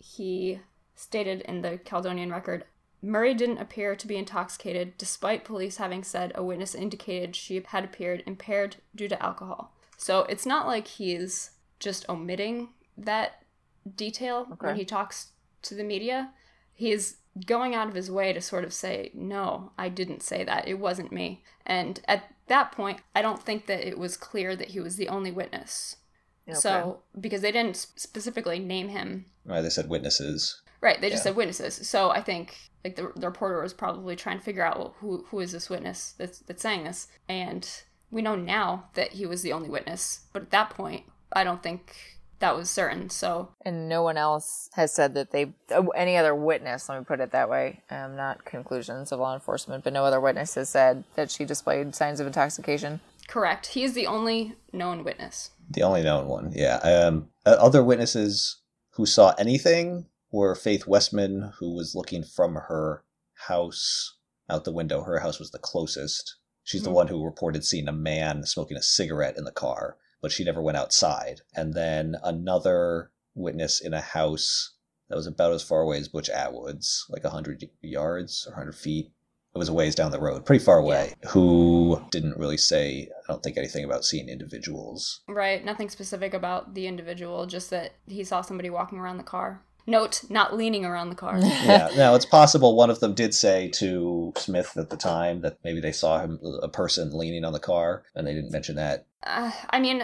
he stated in the Caledonian Record, Murray didn't appear to be intoxicated, despite police having said a witness indicated she had appeared impaired due to alcohol. So it's not like he's just omitting that detail okay. when he talks to the media. He's going out of his way to sort of say, no, I didn't say that. It wasn't me. And at that point, I don't think that it was clear that he was the only witness. Okay. So, because they didn't specifically name him. Right, they said witnesses. Right, they just yeah. said witnesses. So I think like the, the reporter was probably trying to figure out, well, who who is this witness that's, that's saying this? And we know now that he was the only witness. But at that point, I don't think that was certain, so... And no one else has said that they... Any other witness, let me put it that way, um, not conclusions of law enforcement, but no other witness has said that she displayed signs of intoxication? Correct. He is the only known witness. The only known one, yeah. Um, other witnesses who saw anything were Faith Westman, who was looking from her house out the window. Her house was the closest. She's mm-hmm. the one who reported seeing a man smoking a cigarette in the car, but she never went outside. And then another witness in a house that was about as far away as Butch Atwood's, like one hundred yards or one hundred feet. It was a ways down the road, pretty far away, yeah. who didn't really say, I don't think, anything about seeing individuals. Right, nothing specific about the individual, just that he saw somebody walking around the car. Note, not leaning around the car. Yeah, now it's possible one of them did say to Smith at the time that maybe they saw him, a person leaning on the car, and they didn't mention that. Uh, I mean,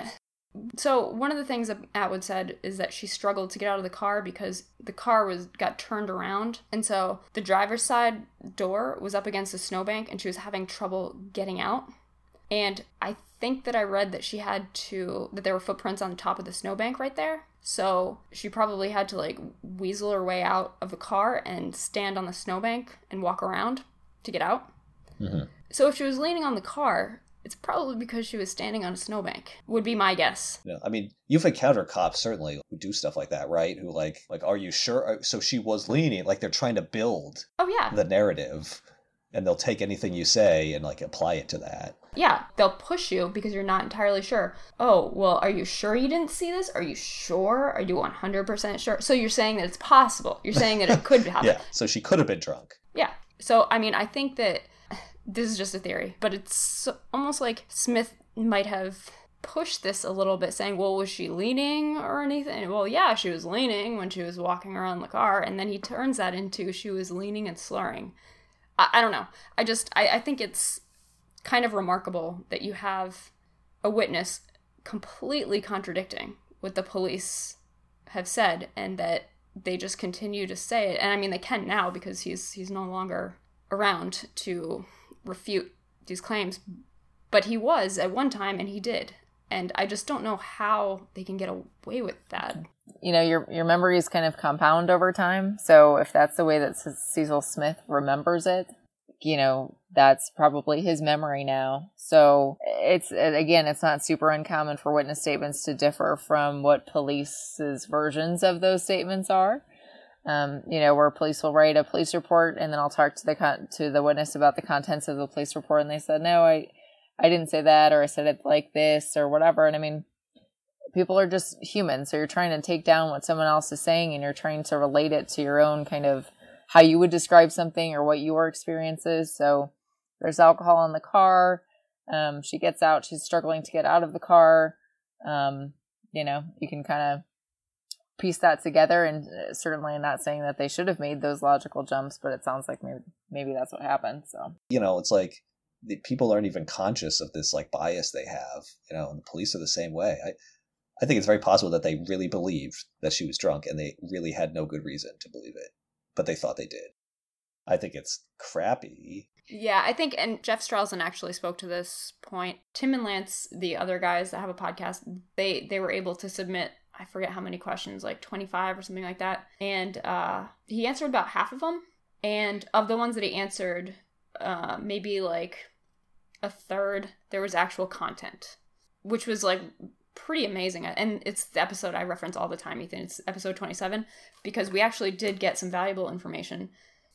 so one of the things that Atwood said is that she struggled to get out of the car because the car was got turned around, and so the driver's side door was up against the snowbank, and she was having trouble getting out. And I think that I read that she had to, that there were footprints on the top of the snowbank right there. So she probably had to like weasel her way out of the car and stand on the snowbank and walk around to get out. Mm-hmm. So if she was leaning on the car, it's probably because she was standing on a snowbank, would be my guess. Yeah, I mean, you've encountered cops, certainly, who do stuff like that, right? Who like, like, are you sure? So she was leaning, like they're trying to build oh, yeah. the narrative, and they'll take anything you say and like apply it to that. Yeah, they'll push you because you're not entirely sure. Oh, well, are you sure you didn't see this? Are you sure? Are you one hundred percent sure? So you're saying that it's possible. You're saying that it could happen. Yeah, so she could have been drunk. Yeah. So, I mean, I think that this is just a theory, but it's almost like Smith might have pushed this a little bit, saying, well, was she leaning or anything? Well, yeah, she was leaning when she was walking around the car, and then he turns that into she was leaning and slurring. I, I don't know. I just, I, I think it's kind of remarkable that you have a witness completely contradicting what the police have said, and that they just continue to say it. And I mean, they can now because he's he's no longer around to refute these claims, but he was at one time, and he did. And I just don't know how they can get away with that. You know, your your memories kind of compound over time. So if that's the way that Cecil Smith remembers it, you know, that's probably his memory now. So it's, again, it's not super uncommon for witness statements to differ from what police's versions of those statements are. Um, you know, where police will write a police report, and then I'll talk to the con- to the witness about the contents of the police report, and they said, no, I, I didn't say that, or I said it like this, or whatever. And I mean, people are just human, so you're trying to take down what someone else is saying, and you're trying to relate it to your own kind of how you would describe something or what your experience is. So there's alcohol in the car. Um, she gets out. She's struggling to get out of the car. Um, you know, you can kind of piece that together, and certainly not saying that they should have made those logical jumps, but it sounds like maybe maybe that's what happened. So, you know, it's like the people aren't even conscious of this like bias they have, you know, and the police are the same way. I, I think it's very possible that they really believed that she was drunk and they really had no good reason to believe it, but they thought they did. I think it's crappy. Yeah, I think, and Jeff Strelzin actually spoke to this point. Tim and Lance, the other guys that have a podcast, they, they were able to submit, I forget how many questions, like twenty-five or something like that. And uh, he answered about half of them. And of the ones that he answered, uh, maybe like a third, there was actual content, which was like pretty amazing. And it's the episode I reference all the time, Ethan. It's episode twenty-seven, because we actually did get some valuable information.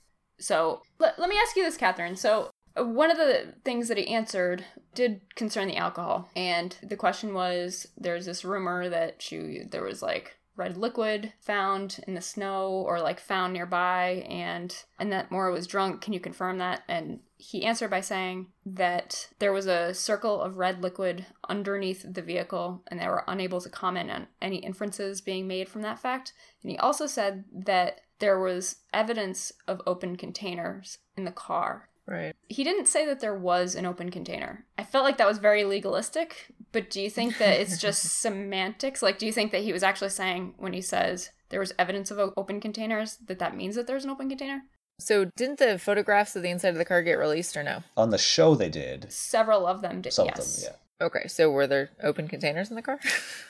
So let, let me ask you this, Catherine. So one of the things that he answered did concern the alcohol. And the question was, there's this rumor that she, there was like red liquid found in the snow or like found nearby, and and that Maura was drunk. Can you confirm that? And he answered by saying that there was a circle of red liquid underneath the vehicle, and they were unable to comment on any inferences being made from that fact. And he also said that there was evidence of open containers in the car. Right. He didn't say that there was an open container. I felt like that was very legalistic, but do you think that it's just semantics? Like, do you think that he was actually saying, when he says there was evidence of open containers, that that means that there's an open container? So didn't the photographs of the inside of the car get released or no? On the show they did. Several of them did, Some yes. of them, yeah. Okay, so were there open containers in the car?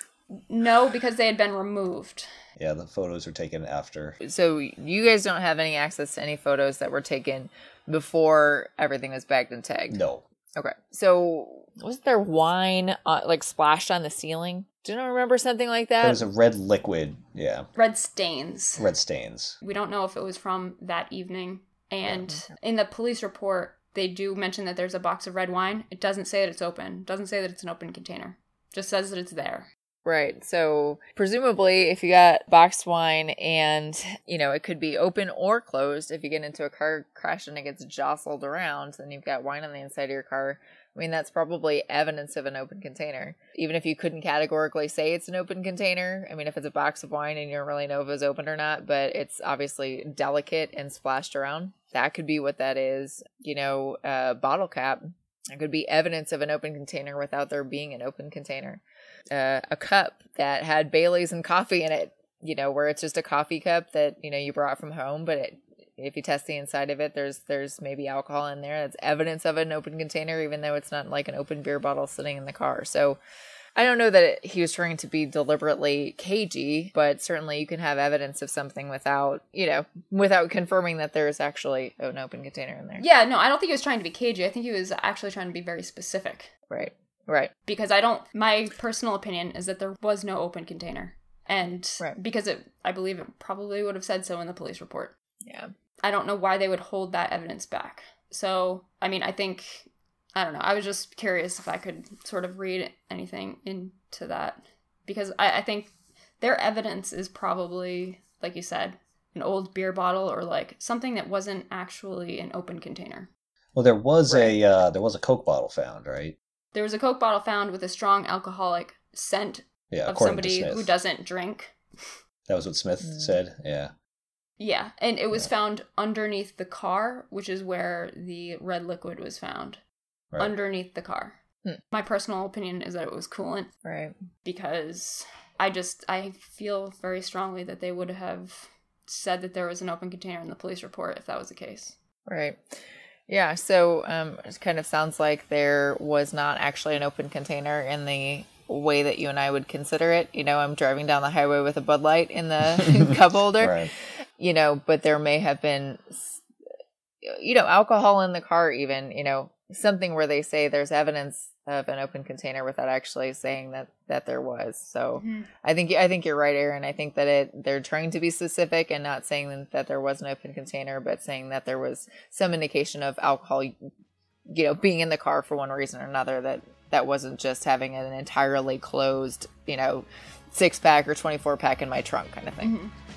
No, because they had been removed. Yeah, the photos were taken after. So you guys don't have any access to any photos that were taken before everything was bagged and tagged? No. Okay. So wasn't there wine uh, like splashed on the ceiling? Do you not remember something like that? There was a red liquid, yeah. Red stains. Red stains. We don't know if it was from that evening. And Yeah. in the police report, they do mention that there's a box of red wine. It doesn't say that it's open. It doesn't say that it's an open container. It just says that it's there. Right. So presumably if you got boxed wine and, you know, it could be open or closed. If you get into a car crash and it gets jostled around, then you've got wine on the inside of your car. I mean, that's probably evidence of an open container. Even if you couldn't categorically say it's an open container. I mean, if it's a box of wine and you don't really know if it's open or not, but it's obviously delicate and splashed around, that could be what that is. You know, a bottle cap, it could be evidence of an open container without there being an open container. Uh, a cup that had Bailey's and coffee in it, you know, where it's just a coffee cup that, you know, you brought from home, but it, if you test the inside of it, there's there's maybe alcohol in there. That's evidence of an open container, even though it's not like an open beer bottle sitting in the car. So I don't know that it, he was trying to be deliberately cagey, but certainly you can have evidence of something without, you know, without confirming that there's actually an open container in there. Yeah, no, I don't think he was trying to be cagey. I think he was actually trying to be very specific. Right. Right. Because I don't, my personal opinion is that there was no open container. And right. because it, I believe it probably would have said so in the police report. Yeah. I don't know why they would hold that evidence back. So, I mean, I think, I don't know. I was just curious if I could sort of read anything into that. Because I, I think their evidence is probably, like you said, an old beer bottle or like something that wasn't actually an open container. Well, there was right. a uh, there was a Coke bottle found, right? There was a Coke bottle found with a strong alcoholic scent yeah, of somebody who doesn't drink. That was what Smith mm. said, yeah. Yeah, and it was yeah. found underneath the car, which is where the red liquid was found. Right. Underneath the car. Hmm. My personal opinion is that it was coolant. Right. Because I just, I feel very strongly that they would have said that there was an open container in the police report if that was the case. Right. Yeah, so um, it kind of sounds like there was not actually an open container in the way that you and I would consider it. You know, I'm driving down the highway with a Bud Light in the cup holder, right. you know, but there may have been, you know, alcohol in the car even, you know, something where they say there's evidence of an open container without actually saying that, that there was. So mm-hmm. I think I think you're right, Aaron. I think that it they're trying to be specific and not saying that there was an open container, but saying that there was some indication of alcohol, you know, being in the car for one reason or another, that that wasn't just having an entirely closed, you know, six pack or twenty-four pack in my trunk kind of thing. Mm-hmm.